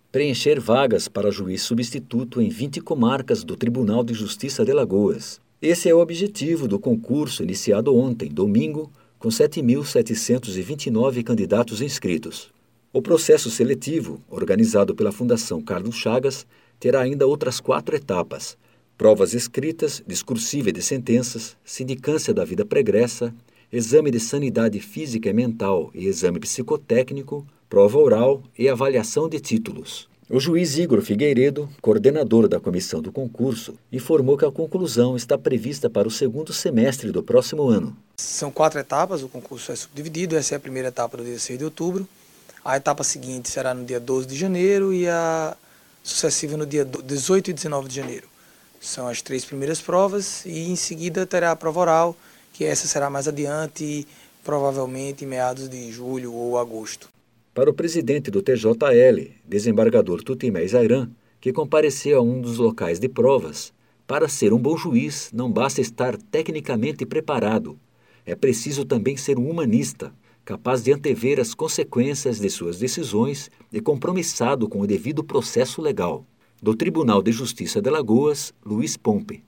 Preencher vagas para juiz substituto em 20 comarcas do Tribunal de Justiça de Alagoas. Esse é o objetivo do concurso iniciado ontem, domingo, com 7.729 candidatos inscritos. O processo seletivo, organizado pela Fundação Carlos Chagas, terá ainda outras 4 etapas: provas escritas, discursiva e de sentenças, sindicância da vida pregressa, exame de sanidade física e mental e exame psicotécnico, prova oral e avaliação de títulos. O juiz Igor Figueiredo, coordenador da comissão do concurso, informou que a conclusão está prevista para o segundo semestre do próximo ano. São 4 etapas, o concurso é subdividido, essa é a primeira etapa do dia 6 de outubro, a etapa seguinte será no dia 12 de janeiro e a sucessiva no dia 18 e 19 de janeiro. São as 3 primeiras provas e em seguida terá a prova oral, que essa será mais adiante, provavelmente em meados de julho ou agosto. Para o presidente do TJL, desembargador Tutimé Zairan, que compareceu a um dos locais de provas, para ser um bom juiz não basta estar tecnicamente preparado. É preciso também ser um humanista, capaz de antever as consequências de suas decisões e compromissado com o devido processo legal. Do Tribunal de Justiça de Alagoas, Luiz Pompe.